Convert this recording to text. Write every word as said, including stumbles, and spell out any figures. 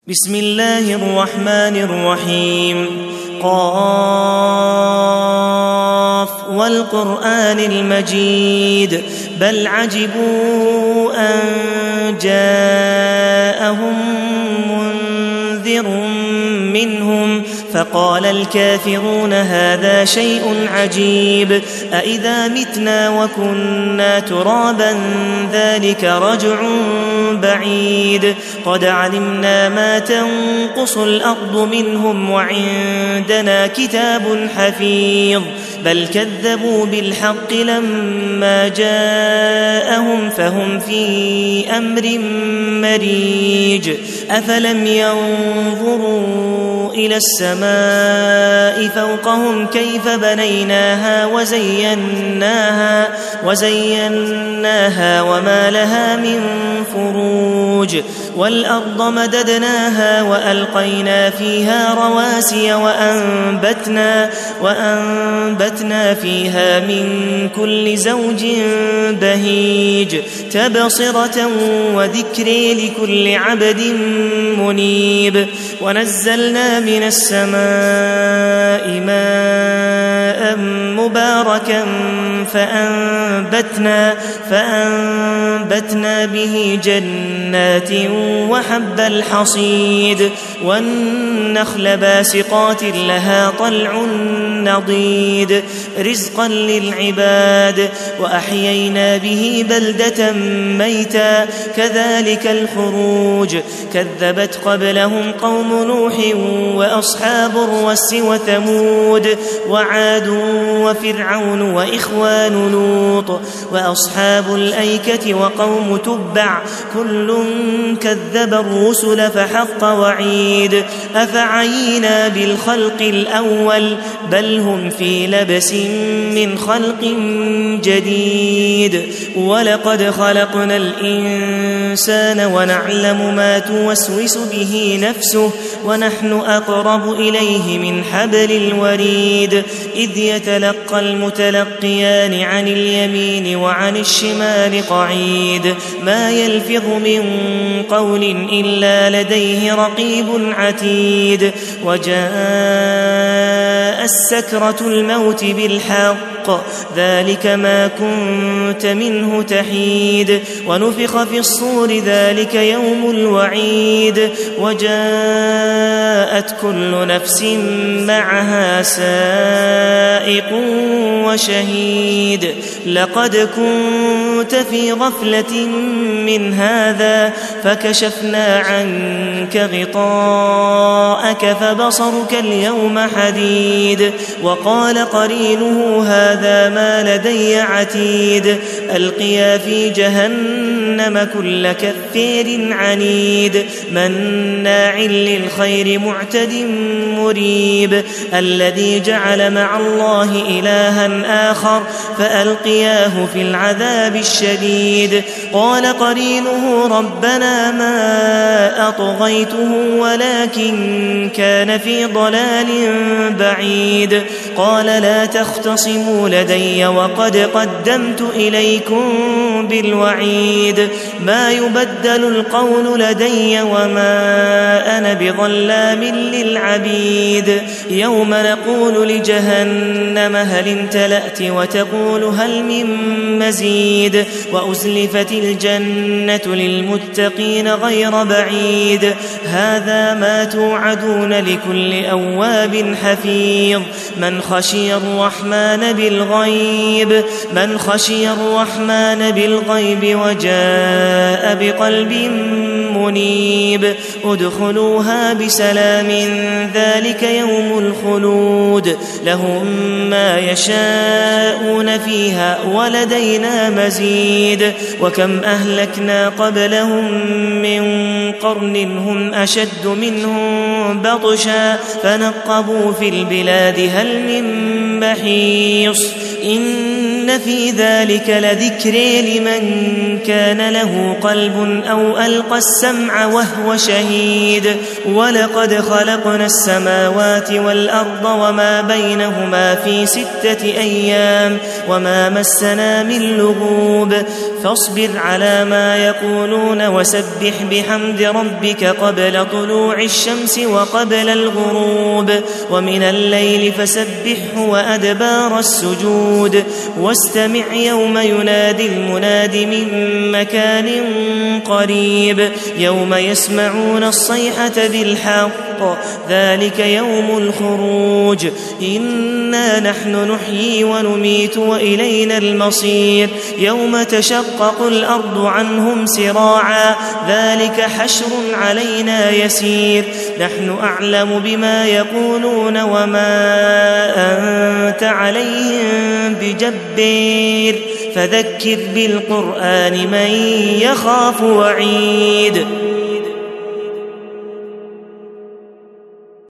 بسم الله الرحمن الرحيم. قاف والقرآن المجيد بل عجبوا أن جاءهم منذر منهم فقال الكافرون هذا شيء عجيب أإذا متنا وكنا ترابا ذلك رجع بعيد قد علمنا ما تنقص الأرض منهم وعندنا كتاب حفيظ بل كذبوا بالحق لما جاءهم فهم في أمر مريج أفلم ينظروا إلى السماء فوقهم كيف بنيناها وزيناها, وزيناها وما لها من فروج والأرض مددناها وألقينا فيها رواسي وأنبتنا, وأنبتنا فيها من كل زوج بهيج تبصرة وذكر لكل عبد منيب ونزلنا من السماء ماء مباركا فأنبتنا, فأنبتنا به جنات وحب الحصيد والنخل باسقات لها طلع نضيد رزقا للعباد وأحيينا به بلدة ميتا كذلك الخروج كذبت قبلهم قوم نوح وأصحاب الرس وثمود وعاد وفرعون وإخوان لوط وأصحاب الأيكة وقوم تبع كل كذب الرسل فحق وعيد أفعينا بالخلق الأول بل هم في لبس من خلق جديد ولقد خلقنا الإنسان ونعلم ما توسوس به نفسه ونحن أقرب إليه من حبل الوريد إذ يتلقى المتلقيان عن اليمين وعن الشمال قعيد ما يلفظ من قول إلا لديه رقيب عتيد وجاء السكرة الموت بالحق ذلك ما كنت منه تحيد ونفخ في الصور ذلك يوم الوعيد وجاءت كل نفس معها سائق وشهيد لقد كنت في غفلة من هذا فكشفنا عنك غطاءك فبصرك اليوم حديد وقال قرينه هذا ما لدي عتيد ألقيا في جهنم كل كفير عنيد مناع للخير معتد مريب الذي جعل مع الله إلها آخر فألقياه في العذاب الشديد قال قرينه ربنا ما أطغيته ولكن كان في ضلال بعيد قال لا تختصموا لدي وقد قدمت إليكم بالوعيد ما يبدل القول لدي وما أنا بظلام للعبيد يوم نقول لجهنم هل امتلأت وتقول هل من مزيد وأزلفت الجنة للمتقين غير بعيد هذا ما توعدون لكل أواب حفيظ من خشي الرحمن بالغيب من خشي الرحمن بالغيب وجاء بقلب منيب ادخلوها بسلام ذلك يوم الخلود لهم ما يشاءون فيها ولدينا مزيد وكم أهلكنا قبلهم من قرن هم أشد منهم بطشا فنقبوا في البلاد هل من محيص إن إن في ذلك لذكر لمن كان له قلب أو ألقى السمع وهو شهيد ولقد خلقنا السماوات والأرض وما بينهما في ستة أيام وما مسنا من لغوب فاصبر على ما يقولون وسبح بحمد ربك قبل طلوع الشمس وقبل الغروب ومن الليل فسبحه وأدبار السجود واستمع يوم ينادي المناد من مكان قريب يوم يسمعون الصيحة بالحق ذلك يوم الخروج إنا نحن نحيي ونميت وإلينا المصير يوم تشقق الأرض عنهم سراعا ذلك حشر علينا يسير نحن أعلم بما يقولون وما أنت عليهم بجبير فذكر بالقرآن من يخاف وعيد